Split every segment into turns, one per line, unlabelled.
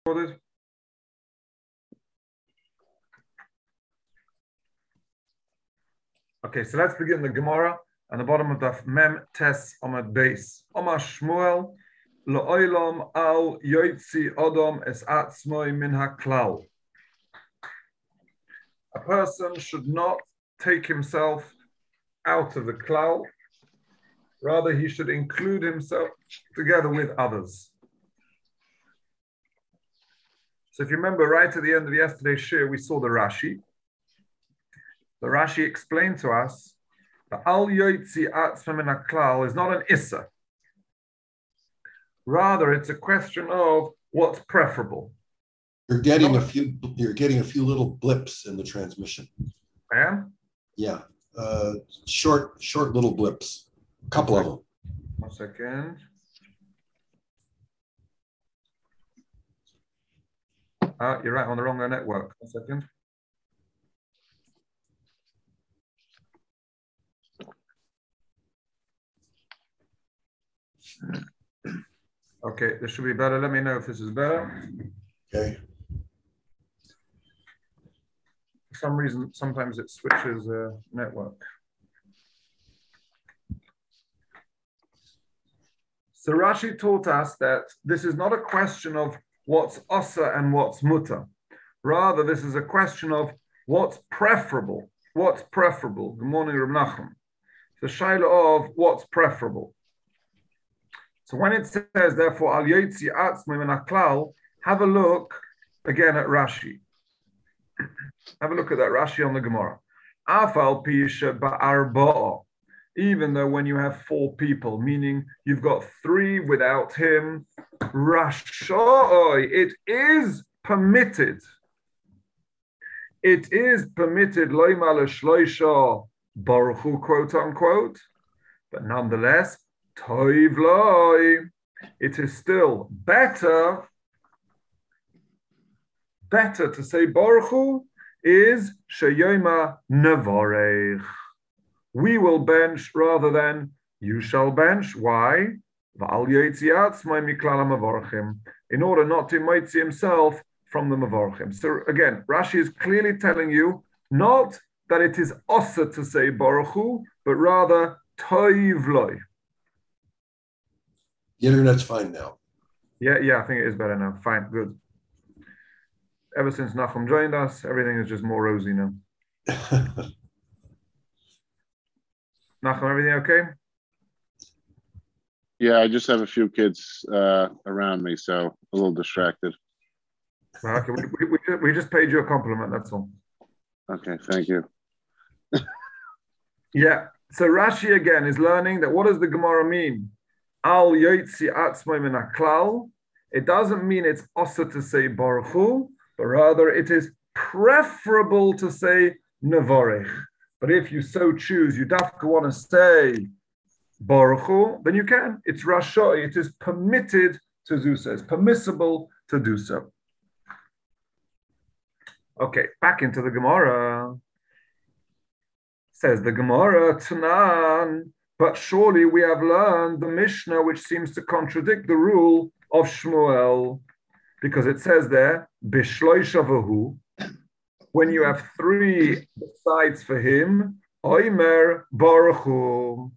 Recorded. Okay, so let's begin the Gemara on the bottom of the Mem Tes Amad Beis. Omar Shmuel Lo'olam al Yoitzi Odom es Atzmoi min haklal. A person should not take himself out of the klal. Rather, he should include himself together with others. So if you remember, right at the end of yesterday's shir, we saw the Rashi. The Rashi explained to us that Al Yoitzi Atzma min haklal is not an issa. Rather, it's a question of what's preferable.
You're getting a few little blips in the transmission.
I am?
Yeah. Short little blips. A couple of them.
1 second. You're right, on the wrong network. 1 second. Okay, this should be better. Let me know if this is better.
Okay.
For some reason, sometimes it switches network. So Rashi taught us that this is not a question of what's asa and what's muta. Rather, this is a question of what's preferable. What's preferable? Good morning, Reb Nachum. The shaila of what's preferable. So when it says, therefore, al yotzi atzmai min haklal, have a look again at Rashi. Have a look at that Rashi on the Gemara. Afal pisha ba'arba'a. Even though when you have 4 people, meaning you've got 3 without him, rashoi, it is permitted. It is permitted, loima l'shloisha baruch hu, quote unquote, but nonetheless, toiv loi, it is still better to say baruch hu is sheyoma nevarech. We will bench rather than you shall bench. Why? In order not to moitzi himself from the mavorchim. So again, Rashi is clearly telling you not that it is osa to say baruch hu, but rather toiv loi.
The internet's fine now.
Yeah, I think it is better now. Fine, good. Ever since Nachum joined us, everything is just more rosy now. Nachum, everything okay?
Yeah, I just have a few kids around me, so a little distracted.
Okay, we just paid you a compliment, that's all.
Okay, thank you.
Yeah, so Rashi again is learning that what does the Gemara mean? Al yotzi atzmai min haklal. It doesn't mean it's also to say baruch hu, but rather it is preferable to say nevarech. But if you so choose, you dafka want to say baruch hu, then you can. It's rashoi. It is permitted to do so. It's permissible to do so. Okay, back into the Gemara. Says the Gemara, Tanan, but surely we have learned the Mishnah, which seems to contradict the rule of Shmuel, because it says there, Bishloisha v'hu, when you have 3 sides for him, Oimer Baruch Hu.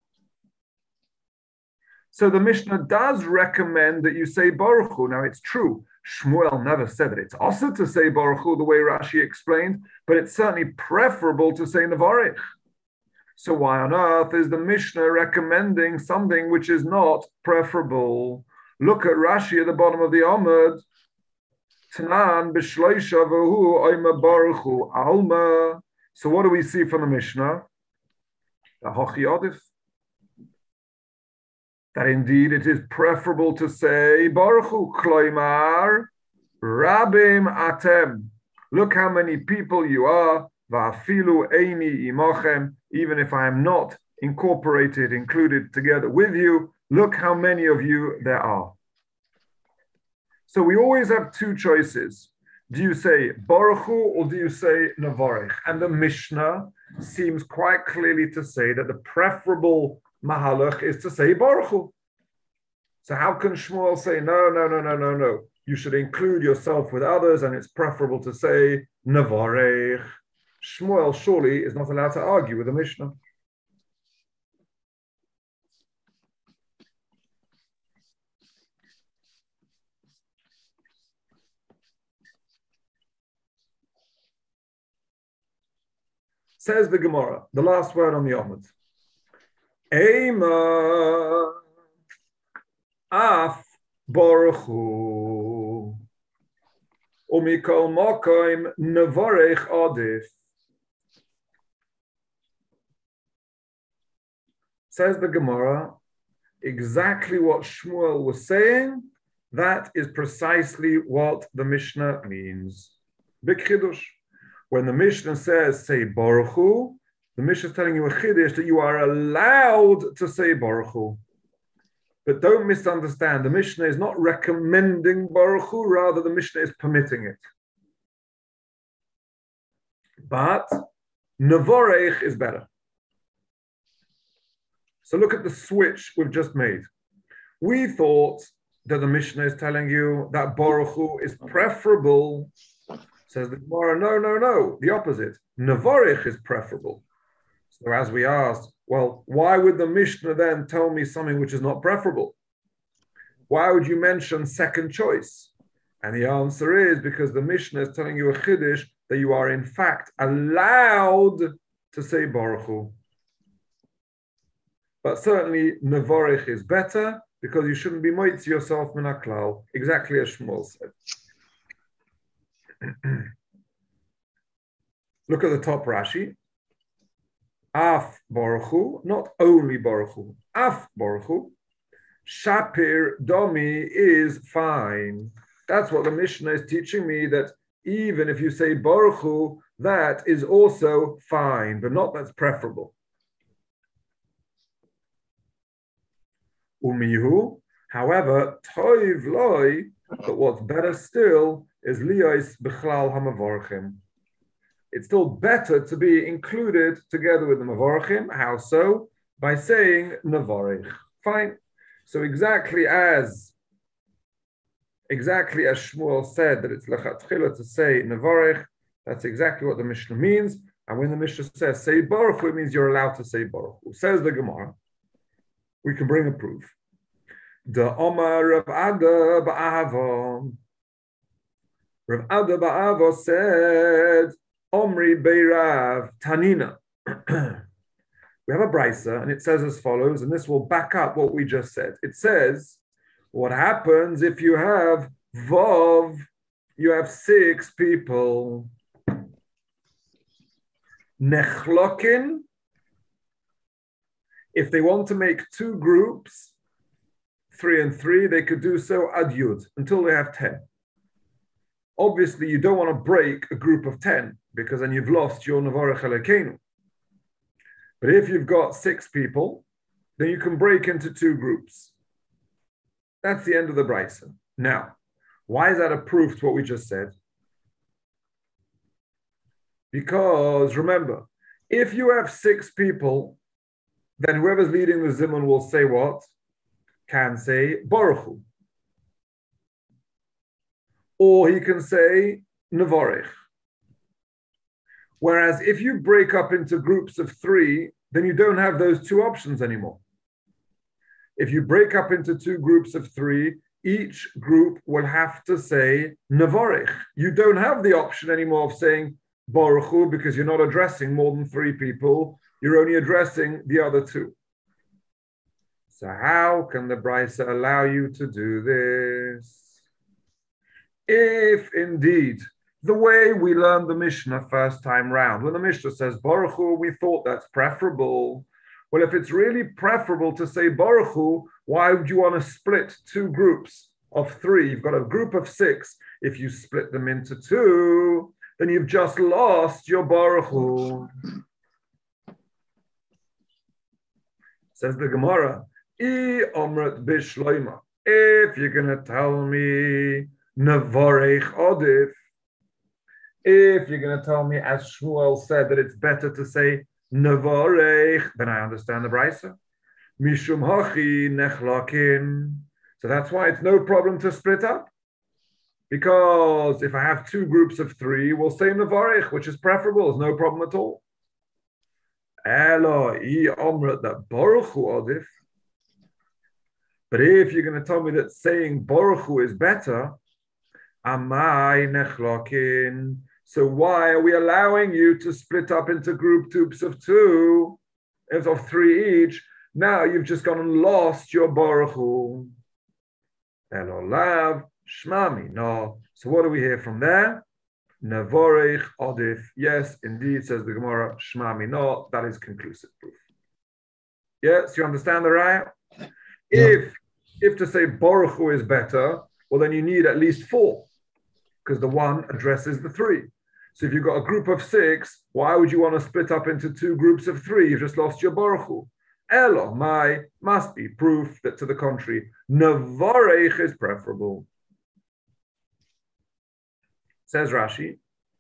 So the Mishnah does recommend that you say Baruch Hu. Now it's true, Shmuel never said that it's also to say Baruch Hu the way Rashi explained, but it's certainly preferable to say Nevarech. So why on earth is the Mishnah recommending something which is not preferable? Look at Rashi at the bottom of the Amud. Tanan b'shloisha v'hu oima baruch hu alma. So what do we see from the Mishnah? The hochi odif. That indeed it is preferable to say baruch hu kloimar rabim atem. Look how many people you are. Va'afilu eini imochem. Even if I am not included together with you, look how many of you there are. So we always have 2 choices. Do you say Baruch Hu or do you say Nevarech? And the Mishnah seems quite clearly to say that the preferable mahalach is to say Baruch Hu. So how can Shmuel say, no? you should include yourself with others, and it's preferable to say Navarech. Shmuel surely is not allowed to argue with the Mishnah. Says the Gemara, the last word on the Omid. Eima af baruchu umikol mokoim nevarech adif. Says the Gemara, exactly what Shmuel was saying, that is precisely what the Mishnah means. Big Chiddush. When the Mishnah says, say Baruch Hu, the Mishnah is telling you a Chiddush that you are allowed to say Baruch Hu. But don't misunderstand, the Mishnah is not recommending Baruch Hu, rather the Mishnah is permitting it. But Nevarech is better. So look at the switch we've just made. We thought that the Mishnah is telling you that Baruch Hu is preferable. Says the Gemara, no, the opposite. Nevarech is preferable. So as we asked, well, why would the Mishnah then tell me something which is not preferable? Why would you mention second choice? And the answer is because the Mishnah is telling you a Chiddush that you are in fact allowed to say Baruch Hu. But certainly Nevarech is better because you shouldn't be moitzi yourself min haklal, exactly as Shmuel said. Look at the top Rashi. Af Baruch Hu, not only Baruch Hu, Af Baruch Hu. Shapir Domi is fine. That's what the Mishnah is teaching me, that even if you say Baruch Hu, that is also fine, but not that's preferable. Umihu, however, Toiv Loi, but what's better still is Liyos Bichlal HaMavorchim. It's still better to be included together with the Mavorchim. How so? By saying Nevarech. Fine. So exactly as Shmuel said that it's lechatchila to say Nevarech, that's exactly what the Mishnah means. And when the Mishnah says say Baruch Hu, it means you're allowed to say Baruch Hu. Says the Gemara. We can bring a proof. The Omar Rav Ada Ba'ava. Rav Ada Ba'ava said, Omri Beirav Tanina. We have a brisa, and it says as follows, and this will back up what we just said. It says, what happens if you have Vav, you have 6 people. Nechlokin, if they want to make 2 groups, 3 and 3, they could do so ad yud, until they have 10. Obviously, you don't want to break a group of 10, because then you've lost your Nevarech Elokeinu. But if you've got 6 people, then you can break into 2 groups. That's the end of the brisa. Now, why is that a proof to what we just said? Because remember, if you have 6 people, then whoever's leading the zimun will say what? Can say Baruch Hu. Or he can say Nevarech. Whereas if you break up into groups of 3, then you don't have those 2 options anymore. If you break up into 2 groups of 3, each group will have to say Nevarech. You don't have the option anymore of saying Baruch Hu because you're not addressing more than 3 people. You're only addressing the other 2. So how can the brisa allow you to do this? If indeed the way we learned the Mishnah first time round, when the Mishnah says Baruch Hu, we thought that's preferable. Well, if it's really preferable to say Baruch Hu, why would you want to split 2 groups of 3? You've got a group of 6. If you split them into 2, then you've just lost your Baruch Hu. Says the Gemara, I omret bishloima. If you're going to tell me Nevarech Odif, if you're going to tell me, as Shmuel said, that it's better to say Nevarech, then I understand the brisa. Mishum hachi nechlakin. So that's why it's no problem to split up. Because if I have two groups of three, we'll say Nevarech, which is preferable. There's no problem at all. That Baruch Hu Odif. But if you're going to tell me that saying Baruch Hu is better, Amai Nechlokin. So why are we allowing you to split up into groups of two, of three each? Now you've just gone and lost your Baruch Hu. Elolav Shmami. No. So what do we hear from there? Nevorech Odif. Yes, indeed, says the Gemara, Shmami. No, that is conclusive proof. Yes, you understand the raya?
Yeah.
If to say Baruch Hu is better, well, then you need at least four, because the one addresses the three. So if you've got a group of six, why would you want to split up into two groups of three? You've just lost your Baruch Hu. Elo, my, must be proof that to the contrary, Nevarech is preferable. Says Rashi,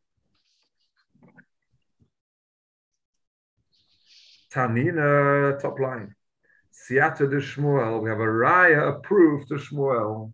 Tanina, top line. Siyata de Shmuel, we have a raya approved to Shmuel.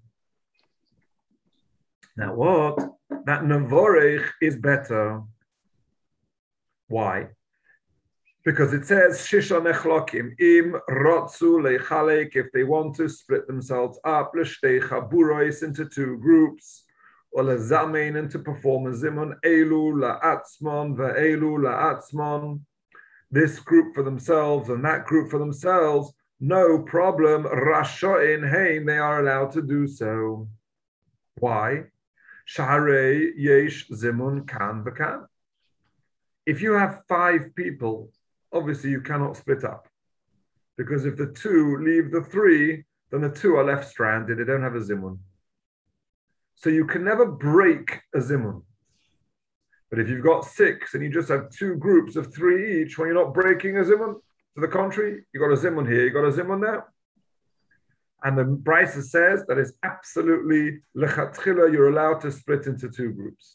Now what? That Nevorech is better. Why? Because it says Shisha Nechlokim im Rotzu Lechalek, if they want to split themselves up, Leshtei Chaburois into two groups, or Lezamein, and to perform a Zimun, Elu La'atzmon, Ve'elu La'atzmon, this group for themselves and that group for themselves, no problem. Rasho'in Hein, they are allowed to do so. Why? Shaharei Yesh Zimun Kan V'kan. If you have five people, obviously you cannot split up. Because if the two leave the three, then the two are left stranded. They don't have a Zimun. So you can never break a Zimun. But if you've got six and you just have two groups of three each, when you're not breaking a Zimun, to the contrary, you got a Zimun here, you got a Zimun there. And the Brisa says that is absolutely lechatchila, you're allowed to split into two groups.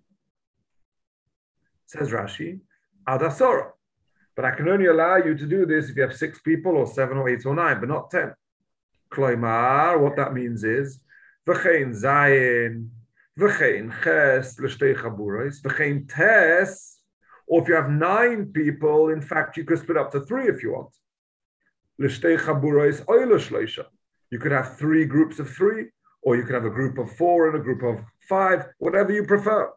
Says Rashi, ad asora. But I can only allow you to do this if you have six people or seven or eight or nine, but not 10. Kloimar, what that means is, v'chein zayin, v'chein ches, l'shtei chaburos, v'chein tes, or if you have 9 people, in fact, you could split up to 3 if you want. L'shtei chaburos oila shloisha. You could have 3 groups of 3, or you could have a group of 4 and a group of 5, whatever you prefer.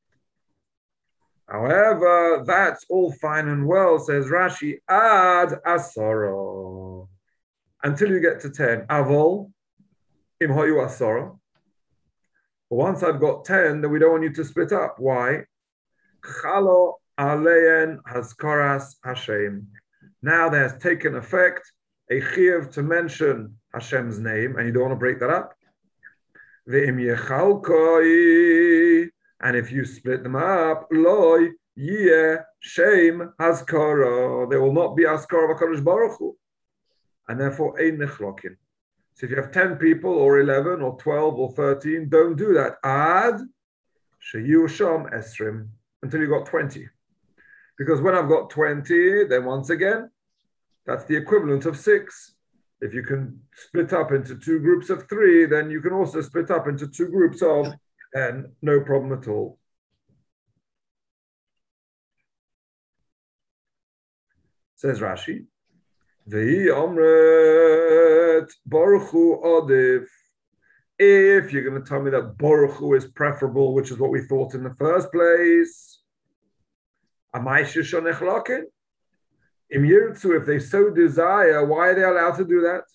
However, that's all fine and well, says Rashi, ad asoro. Until you get to 10. Avol, im hoyu asoro. But once I've got 10, then we don't want you to split up. Why? Chalo aleyen haskoras Hashem. Now there's taken effect a chiyuv to mention Hashem's name, and you don't want to break that up. Ve'im yechalkoi. And if you split them up, loy yeh shem haskara, there will not be haskara of HaKadosh Baruch Hu, and therefore ein nechlokin. So if you have 10 people, or 11, or 12, or 13, don't do that. Ad sheyu sham esrim, until you got 20. Because when I've got 20, then once again, that's the equivalent of 6. If you can split up into 2 groups of 3, then you can also split up into 2 groups of, and no problem at all. Says Rashi, V'hi omret Baruch Hu odif. If you're going to tell me that Baruch Hu is preferable, which is what we thought in the first place, Amai shishon echlakin? Im yirtzu, if they so desire, why are they allowed to do that?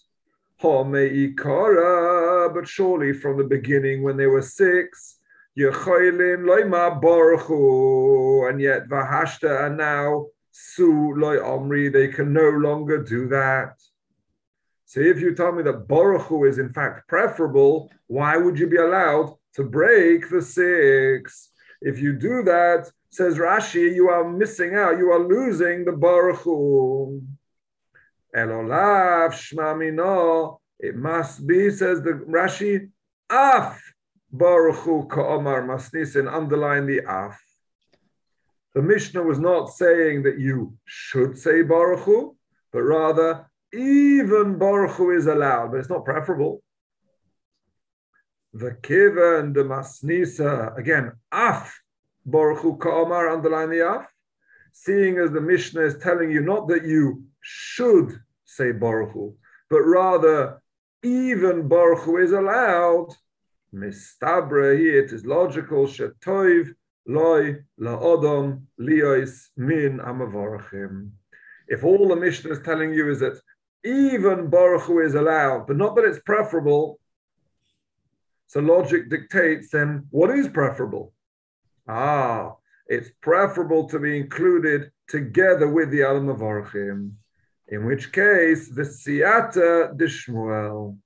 But surely from the beginning, when they were 6, Yechoilin loima Baruch Hu, and yet Vahashta, and now Su loy Omri, they can no longer do that. So if you tell me that Baruch Hu is in fact preferable, why would you be allowed to break the 6? If you do that, says Rashi, you are missing out, you are losing the Baruch Hu. Elolav shmamino, it must be, says the Rashi, af Baruch Hu ka'omar masnisin, underline the af. The Mishnah was not saying that you should say Baruch Hu, but rather even Baruch Hu is allowed, but it's not preferable. The kiva and the masnisa, again, af, Baruch Hu ka'amar, underline the af, seeing as the Mishnah is telling you not that you should say Baruch Hu, but rather even Baruch Hu is allowed, mistabre, here it is logical, shetoiv, loy, la'odom, liois, min, amavarachim. If all the Mishnah is telling you is that even Baruch Hu is allowed, but not that it's preferable, so logic dictates then what is preferable? It's preferable to be included together with the other Mavarchim, in which case the Siyata Dishmuel.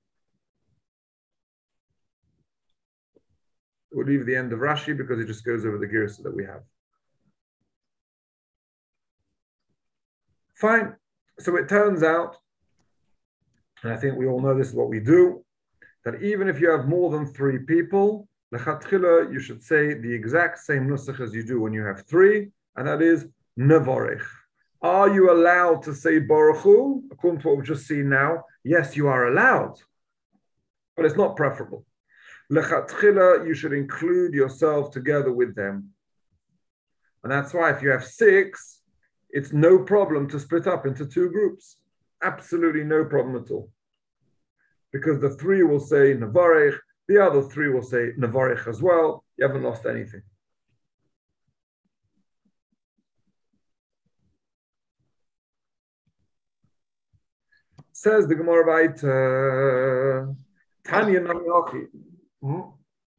We'll leave the end of Rashi because it just goes over the Girsa that we have. Fine. So it turns out, and I think we all know this is what we do, that even if you have more than 3 people, lechatchila, you should say the exact same nusach as you do when you have 3, and that is nevarech. Are you allowed to say Baruch Hu? According to what we've just seen now, yes, you are allowed, but it's not preferable. Lechatchila, you should include yourself together with them. And that's why if you have 6, it's no problem to split up into 2 groups. Absolutely no problem at all. Because the 3 will say Nevarech, the other 3 will say Nevarech as well. You haven't lost anything. Says the Gemara weiter, Tanya Nami Hachi.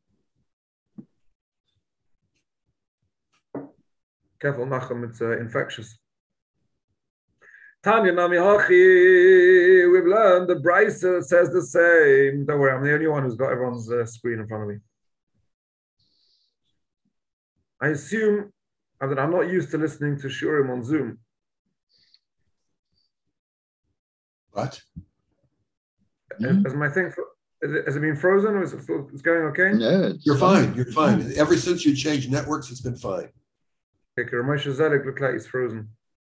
Careful, Nachum, it's infectious. Tanya Nami Hachi, we've learned the Brisa says the same. Don't worry, I'm the only one who's got everyone's screen in front of me. I assume that I'm not used to listening to Shurim on Zoom.
What?
Has my thing, has it been frozen or is it still, it's going okay?
Yeah,
You're fine. You're fine. Ever since you changed networks, it's been fine.
Okay, Ramosha Zedek looked like he's frozen.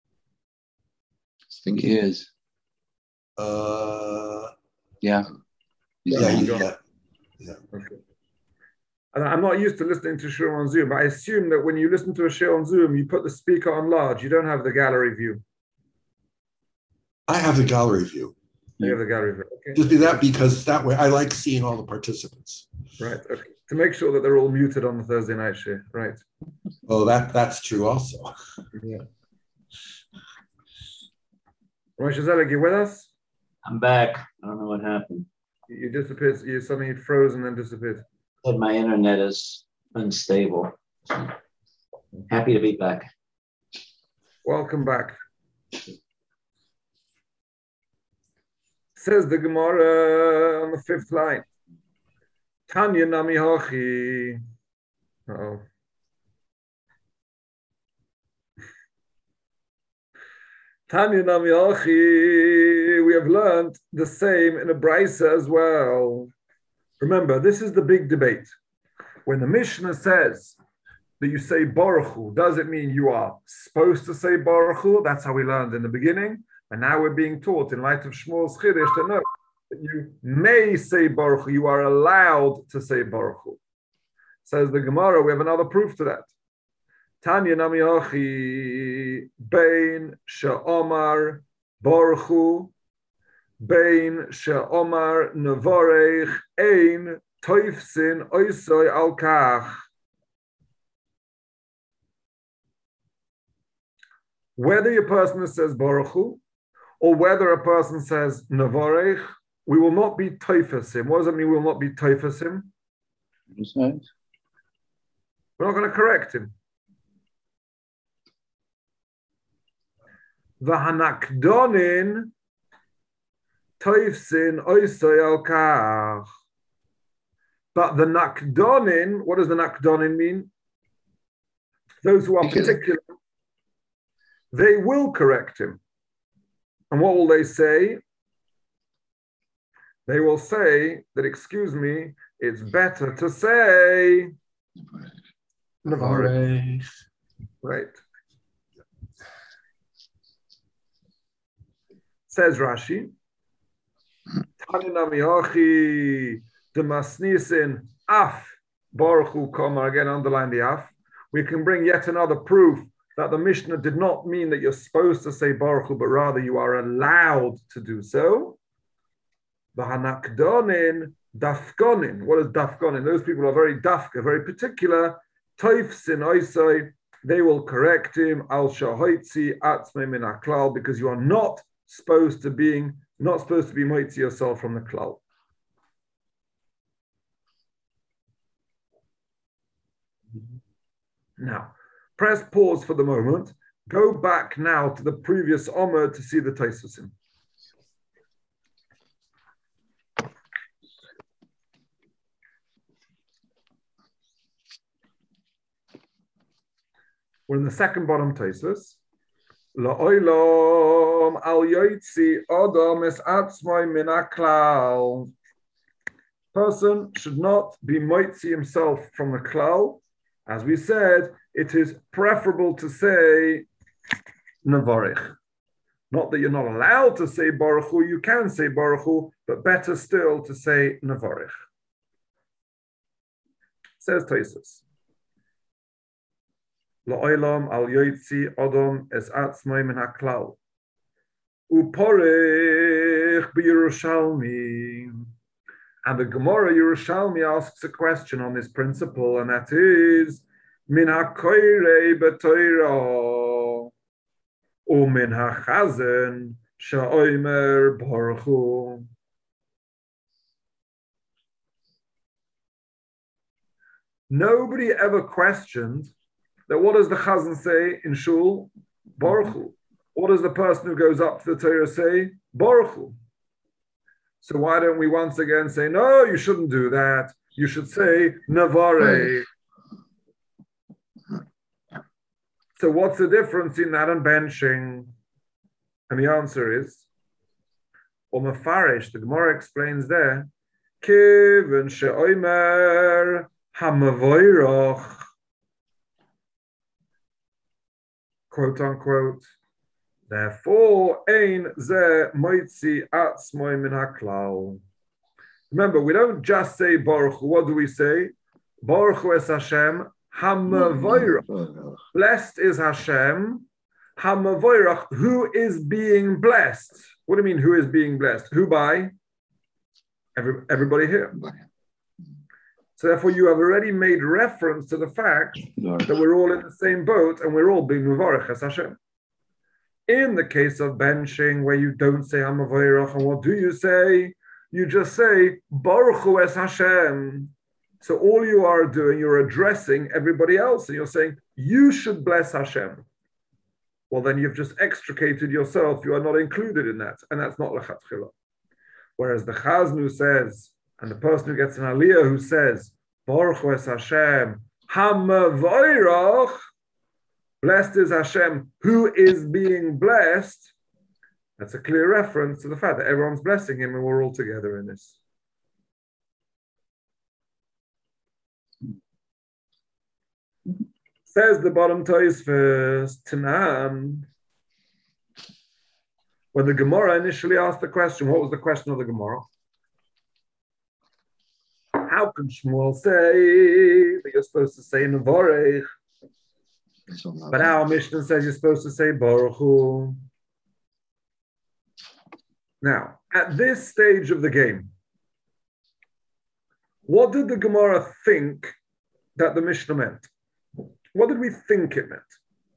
I think he is. Yeah.
Yeah.
Okay. And I'm not used to listening to Shur on Zoom, but I assume that when you listen to a show on Zoom, you put the speaker on large. You don't have the gallery view.
I have the gallery view.
You have the gallery view. Okay.
Just be that because that way I like seeing all the participants.
Right. Okay. To make sure that they're all muted on the Thursday night show. Right.
Oh, that's true also.
Yeah. Rosh Hashanah, you with us?
I'm back. I don't know what happened.
You disappeared. You suddenly froze and then disappeared.
Said my internet is unstable. Happy to be back.
Welcome back. Says the Gemara on the 5th line. Tanya Nami Hachi. Uh-oh. Tanya Nami Hachi. We have learned the same in a Brisa as well. Remember, this is the big debate. When the Mishnah says that you say Baruch Hu, does it mean you are supposed to say Baruch Hu? That's how we learned in the beginning. And now we're being taught in light of Shmuel's Chiddush to know that you may say Baruch Hu, you are allowed to say Baruch Hu. Says the Gemara, we have another proof to that. Tanya Nami Hachi, Bein She'omar Baruch Hu, Bein She'omar Nevarech, Ein Toifsin Oisoi Al Kach. Whether a person says Baruch Hu, or whether a person says Nevarech, we will not be Toifasim. What does it mean we will not be Toifasim? We're not going to correct him. V'hanakdonin toifsin oisoi al kach. But the nakdonin, what does the nakdonin mean? Those who are particular, they will correct him. And what will they say? They will say that, excuse me, it's better to say Nevarech. Right. Says Rashi, Tanya Nami Hachi, the masnisin af Baruch Hu Koma, again underline the af. We can bring yet another proof that the Mishnah did not mean that you're supposed to say Baruch Hu, but rather you are allowed to do so. The Hanakdonin Dafkonin. What is Dafkonin? Those people are very dafka, very particular. Toifsin Oisai, they will correct him. Al Shahoitzi Atzme Min HaKlal, because you are not supposed to be moitzi yourself from the klal. Now, press pause for the moment. Go back now to the previous Omer to see the Taisusim. We're in the second bottom Taisus. La'olam al yoitzi adam es atzmai min haklal. Person should not be moitzi himself from the klal. As we said, it is preferable to say Navarich. Not that you're not allowed to say Baruch Hu, you can say Baruch Hu, but better still to say Navarich. Says Taisus. La'olam al yoitzi adam es atzmai min haklal. Uporich b'Yerushalmi. And the Gemara Yerushalmi asks a question on this principle, and that is min hakoirei b'toira u min hachazen sha'omer Baruch Hu. Nobody ever questioned that what does the Chazan say in Shul? Baruch Hu. What does the person who goes up to the Torah say? Baruch Hu. So why don't we once again say, no, you shouldn't do that. You should say Navare. So what's the difference in that and benching? And the answer is, or Mefarish, the Gemara explains there, Kiven she'omer hamavoirach, quote unquote. Therefore, ein ze moitzi atzmoi min haklal. Remember, we don't just say Baruch Hu. What do we say? Baruch Hu es Hashem hamavoirach. Blessed is Hashem hamavoirach, who is being blessed. What do you mean, who is being blessed? Who by? Everybody here. So therefore, you have already made reference to the fact that we're all in the same boat and we're all being mevarech as Hashem. In the case of benching, where you don't say Hamavoirach, and what do you say? You just say Baruch Hu es Hashem. So all you are doing, you're addressing everybody else, and you're saying you should bless Hashem. Well, then you've just extricated yourself. You are not included in that, and that's not lechatchila. Whereas the Chaznu says, and the person who gets an aliyah who says Baruch Hu es Hashem Hamavoirach. Blessed is Hashem, who is being blessed. That's a clear reference to the fact that everyone's blessing him and we're all together in this. Says the bottom toys first, Tanan. When the Gemara initially asked the question, what was the question of the Gemara? How can Shmuel say that you're supposed to say Nevarech? But our Mishnah says you're supposed to say Baruch Hu. Now, at this stage of the game, what did the Gemara think that the Mishnah meant? What did we think it meant?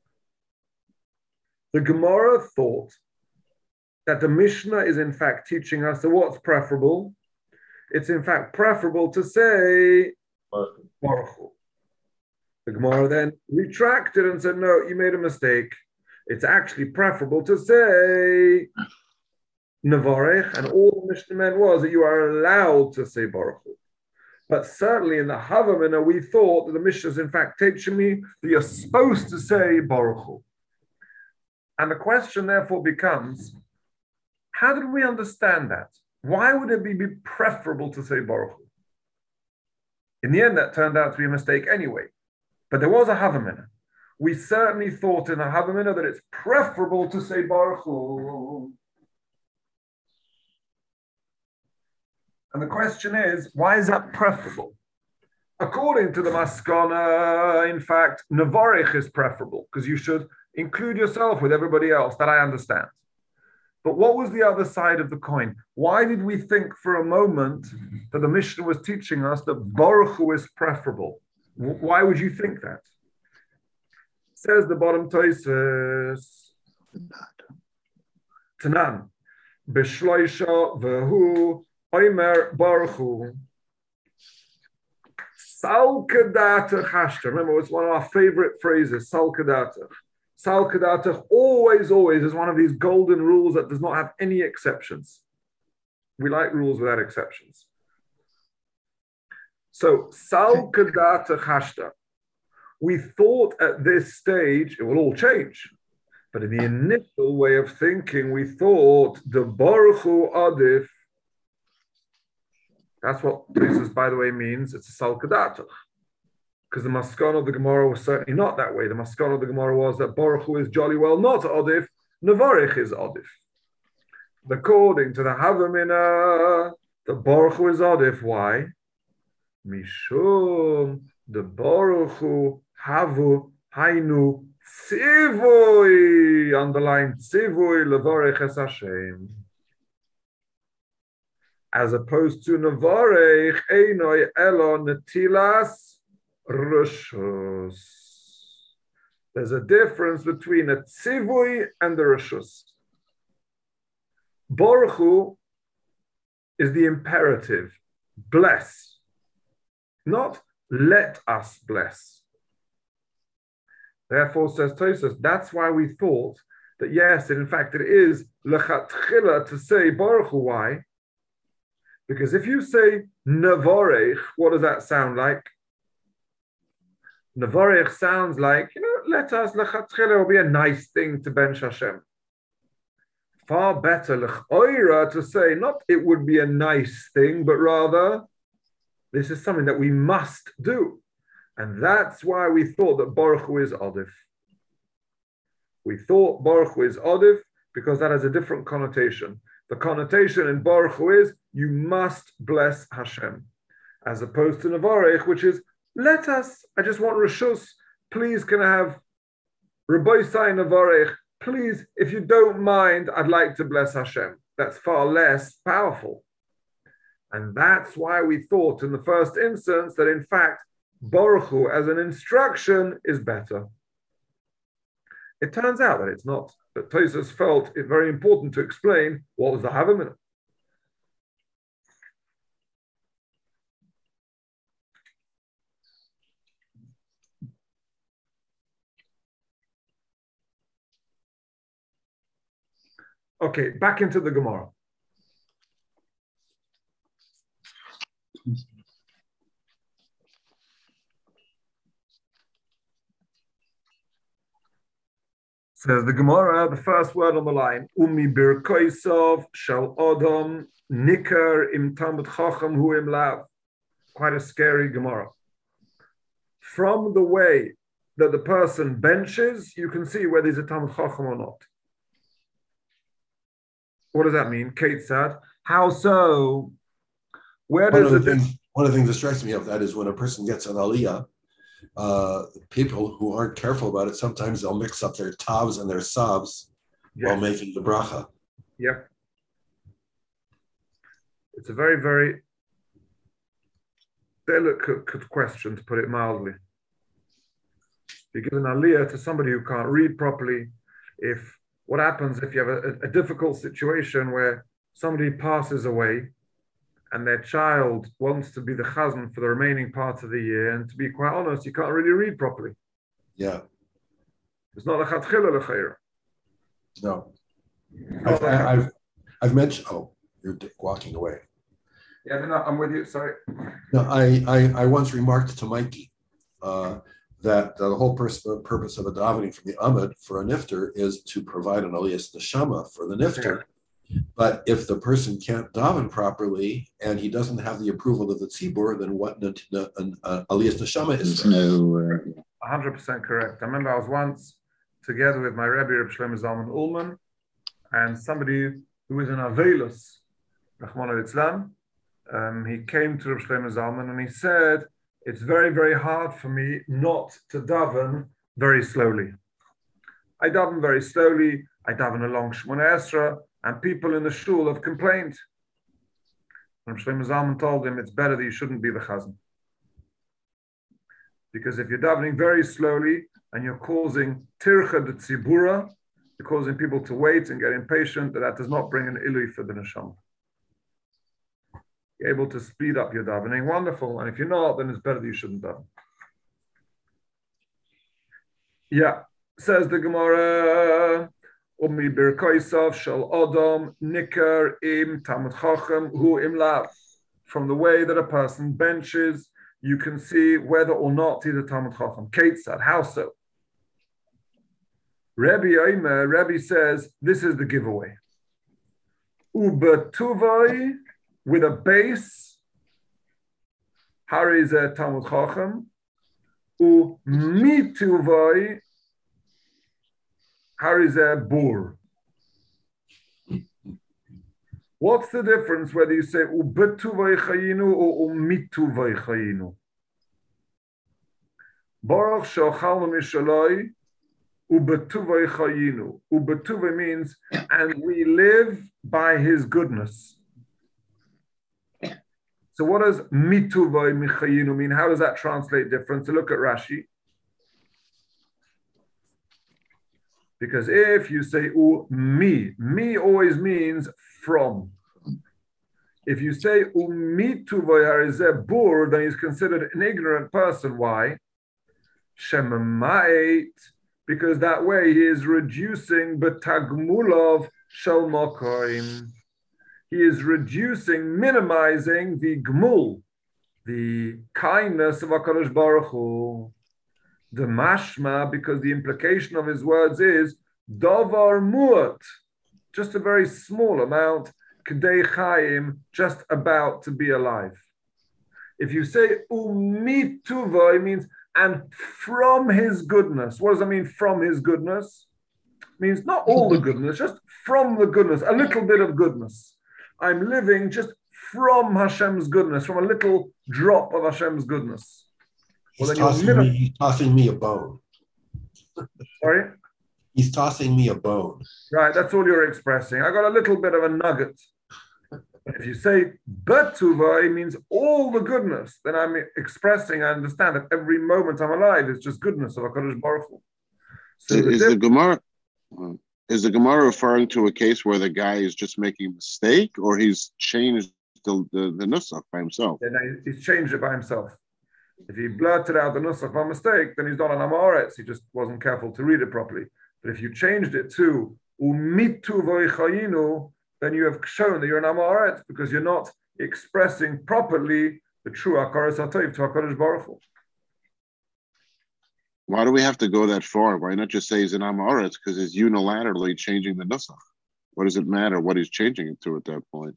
The Gemara thought that the Mishnah is in fact teaching us that what's preferable? It's in fact preferable to say Baruch Hu. The Gemara then retracted and said, no, you made a mistake. It's actually preferable to say Nevarech, and all the Mishnah meant was that you are allowed to say Baruch Hu. But certainly in the Havamina, we thought that the Mishnah is in fact teaching me that you're supposed to say Baruch Hu. And the question therefore becomes, how did we understand that? Why would it be preferable to say Baruch Hu? In the end, that turned out to be a mistake anyway. But there was a Havamina. We certainly thought in the Havamina that it's preferable to say Baruch Hu. And the question is, why is that preferable? According to the Maskana, in fact, Nevarich is preferable because you should include yourself with everybody else. That I understand. But what was the other side of the coin? Why did we think for a moment that the Mishnah was teaching us that Baruch Hu is preferable? Why would you think that? Says the bottom Tosfos, Tanan, B'shloisha v'hu oimer Baruch Hu. Sal kedatach hashta. Remember, it's one of our favorite phrases, sal kedatach. Sal kedatach always is one of these golden rules that does not have any exceptions. We like rules without exceptions. So, sal kedatach hashta. We thought at this stage, it will all change. But in the initial way of thinking, we thought the Baruch Hu Adif. That's what Tosfos, by the way, means. It's a sal kedatach. Because the Maskana of the Gemara was certainly not that way. The Maskana of the Gemara was that Baruch Hu is jolly well not Adif, Nevarich is Adif. According to the Havamina, the Baruch Hu is Adif. Why? Mishum, the Baruch Hu, Havu, Hainu, Tzivui, underline Tzivui, Levarich es Hashem. As opposed to Nevarich, Einoi Elo Netilas Rishus. There's a difference between a Tzivui and the Rishus. Baruch Hu is the imperative, bless, not let us bless. Therefore, says Tosfos, that's why we thought that yes, in fact, it is lechatchila to say Baruch Hu. Why? Because if you say Nevarech, what does that sound like? Nevarech sounds like, let us lechatchila will be a nice thing to bench Hashem. Far better lechoira to say not it would be a nice thing, but rather this is something that we must do. And that's why we thought that Baruch Hu is Adif. We thought Baruch Hu is Adif because that has a different connotation. The connotation in Baruch Hu is you must bless Hashem, as opposed to Nevarech, which is let us. I just want Rishus. Please, can I have Rabosai Nevarech? Please, if you don't mind, I'd like to bless Hashem. That's far less powerful. And that's why we thought in the first instance that in fact, Baruch Hu as an instruction is better. It turns out that it's not. But Tosfos felt it very important to explain what was the Havamina. Okay, back into the Gemara. Says the Gemara, the first word on the line, Umi birkoisov shal odom nikar im tamud chacham hu im lav. Quite a scary Gemara. From the way that the person benches, you can see whether he's a tamud chacham or not. What does that mean? Kate said, how so? Where does
one of the things that strikes me of that is when a person gets an aliyah, people who aren't careful about it, sometimes they'll mix up their tavs and their savs while making the bracha.
Yep. It's a very, very delicate question, to put it mildly. You give an aliyah to somebody who can't read properly. What happens if you have a difficult situation where somebody passes away and their child wants to be the chazan for the remaining part of the year, and to be quite honest, you can't really read properly.
Yeah.
It's not a chatchila l'chayra.
No. I've mentioned, you're walking away.
Yeah, no, I'm with you, sorry.
No, I once remarked to Mikey that the whole purpose of a davening from the Amud for a nifter is to provide an aliyas neshama for the nifter. Yeah. But if the person can't daven properly and he doesn't have the approval of the tzibur, then what aliyas neshama is there?
No,
100% correct. I remember I was once together with my Rebbe, Reb Shlomo Zalman Ullman, and somebody who was in Avelus, Rachmana litzlan, He came to Rav Shlomo Zalman and he said, it's very, very hard for me not to daven very slowly. I daven very slowly. I daven along Shemona Esra, and people in the shul have complained. Rav Shlomo Zalman told him it's better that you shouldn't be the chazan. Because if you're davening very slowly and you're causing tircha de tzibura, you're causing people to wait and get impatient, that does not bring an ilui for the neshama. You're able to speed up your davening, wonderful. And if you're not, then it's better that you shouldn't daven. Yeah, says the Gemara, Umi birkoisav shel odom nikar im tamud chacham hu im lav. From the way that a person benches, you can see whether or not he's a Talmud Chacham. Ketzad, how so? Rabbi says, this is the giveaway. Ubetuvai, with a base, Hari ze Talmud Chacham, Mituvai, Hari ze Bur. What's the difference whether you say ubetuvai chayinu or umituvai chayinu? Baruch shochalnu mishaloi ubetuvai chayinu. Ubetuvai means, and we live by his goodness. So what does mituvai michayinu mean? How does that translate different? So look at Rashi. Because if you say me always means from. If you say umituvay bur, then he's considered an ignorant person. Why? Shemamait, because that way he is reducing betagmulov shel makoim. He is reducing, minimizing the gmul, the kindness of HaKadosh Baruch Hu. The mashma, because the implication of his words is davar muat, just a very small amount, kedei chayim, just about to be alive. If you say umituva, it means and from his goodness. What does that mean, from his goodness? It means not all the goodness, just from the goodness, a little bit of goodness. I'm living just from Hashem's goodness, from a little drop of Hashem's goodness.
He's tossing me a bone.
Sorry?
He's tossing me a bone.
Right, that's all you're expressing. I got a little bit of a nugget. If you say betuva, it means all the goodness. Then I'm expressing, I understand that every moment I'm alive is just goodness of HaKadosh Baruch Hu. So is the
Gemara referring to a case where the guy is just making a mistake, or he's changed the nusach by himself?
Then he's changed it by himself. If he blurted out the nusach by mistake, then he's not an Amoretz. He just wasn't careful to read it properly. But if you changed it to umitu v'chayinu, then you have shown that you're an Amoretz because you're not expressing properly the true Hakaras HaTov to HaKadosh Baruch Hu.
Why do we have to go that far? Why not just say he's an Amoretz? Because he's unilaterally changing the nusach. What does it matter what he's changing it to at that point?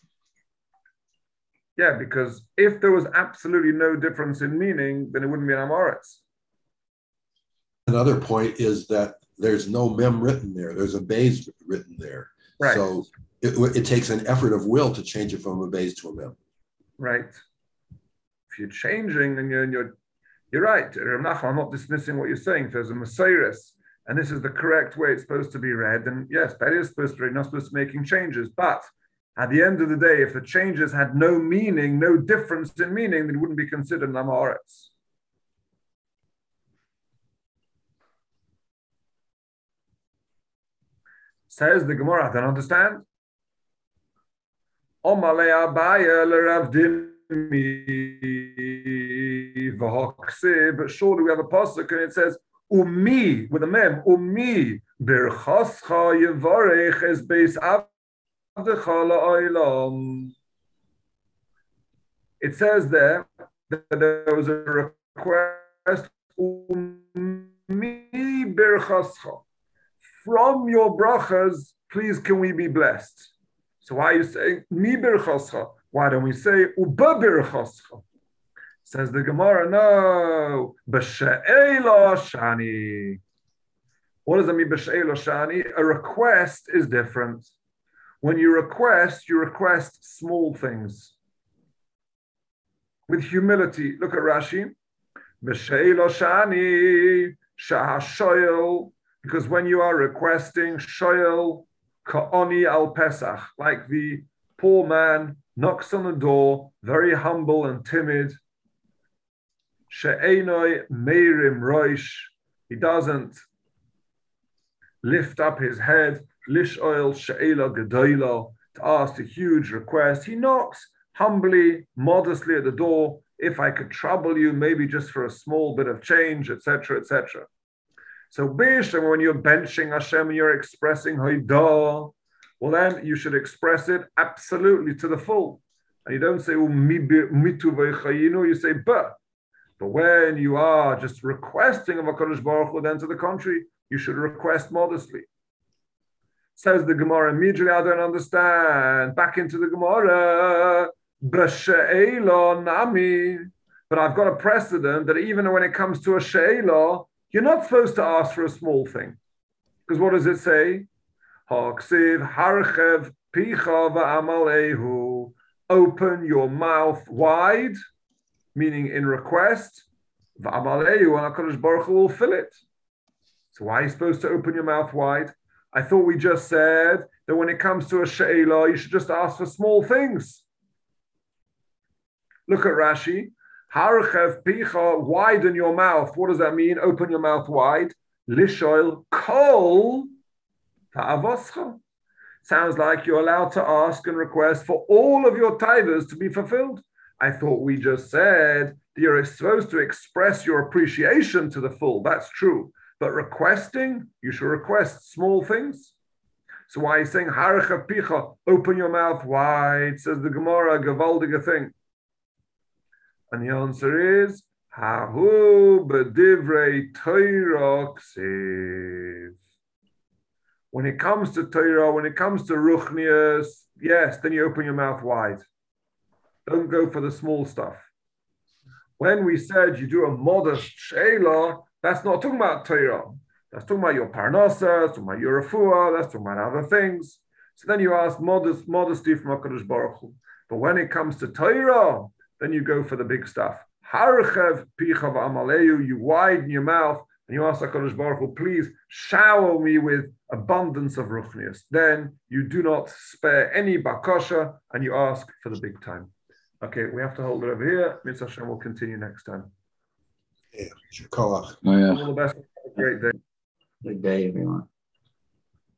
Yeah, because if there was absolutely no difference in meaning, then it wouldn't be an Amoretz.
Another point is that there's no mem written there. There's a beis written there.
Right.
So it takes an effort of will to change it from a beis to a mem.
Right. If you're changing, and you're right. I'm not dismissing what you're saying. If there's a Messiris, and this is the correct way it's supposed to be read, then yes, that is supposed to be, not supposed to be making changes. But at the end of the day, if the changes had no meaning, no difference in meaning, then it wouldn't be considered an Amoretz. Says the Gemara, I don't understand. But surely we have a pasuk and it says, Umi, with a mem, Umi, birchascha yevarech es beis it says there that there was a request from your brachas, please can we be blessed? So why are you saying mi birchascha? Why don't we say uba birchascha? Says the Gemara, no, b'she'ela shani. What does that mean, b'she'ela shani? A request is different. When you request small things. with humility. Look at Rashi. B'sheilo shani shahashoyel, because when you are requesting shoyel ka'oni al Pesach, like the poor man knocks on the door, very humble and timid. She'enoi meirim roish, he doesn't lift up his head. Lishoil she'ela gedoilo, to ask a huge request. He knocks humbly, modestly at the door. If I could trouble you, maybe just for a small bit of change, etc., etc. So, B'Shem, when you're benching Hashem and you're expressing Hoidah, well, then you should express it absolutely to the full. And you don't say, mitu v'chayinu, you say, but. But when you are just requesting of HaKadosh Baruch Hu, then to the contrary, you should request modestly. Says the Gemara, immediately I don't understand. Back into the Gemara. B'she'ela nami. But I've got a precedent that even when it comes to a she'ela, you're not supposed to ask for a small thing. Because what does it say? Ha'ksiv harchev picha va'amalehu. Open your mouth wide, meaning in request. Va'amalehu, and HaKadosh Baruch Hu will fill it. So why are you supposed to open your mouth wide? I thought we just said that when it comes to a she'ela, you should just ask for small things. Look at Rashi. Harchev picha, widen your mouth. What does that mean? Open your mouth wide. Lishoil kol ta'avoscha. Sounds like you're allowed to ask and request for all of your tithers to be fulfilled. I thought we just said that you're supposed to express your appreciation to the full. That's true. But requesting, you should request small things. So why are you saying Harcha Picha, open your mouth wide? Says the Gemara, a gewaldige thing. And the answer is Hahu b'divrei Torah ksiv. When it comes to Torah, when it comes to Ruchnius, yes, then you open your mouth wide. Don't go for the small stuff. When we said you do a modest she'ela, that's not talking about Torah. That's talking about your parnasa, that's talking about your refuah, that's talking about other things. So then you ask modesty from HaKadosh Baruch Hu. But when it comes to Torah, then you go for the big stuff. Harchev picha v'amaleyu, you widen your mouth and you ask HaKadosh Baruch Hu, please shower me with abundance of ruchnius. Then you do not spare any bakasha and you ask for the big time. Okay, we have to hold it over here. Mitzvah Hashem will continue next time.
Yeah, Shakoach.
Oh, yeah.
All the best. Have a great day.
Good day, everyone.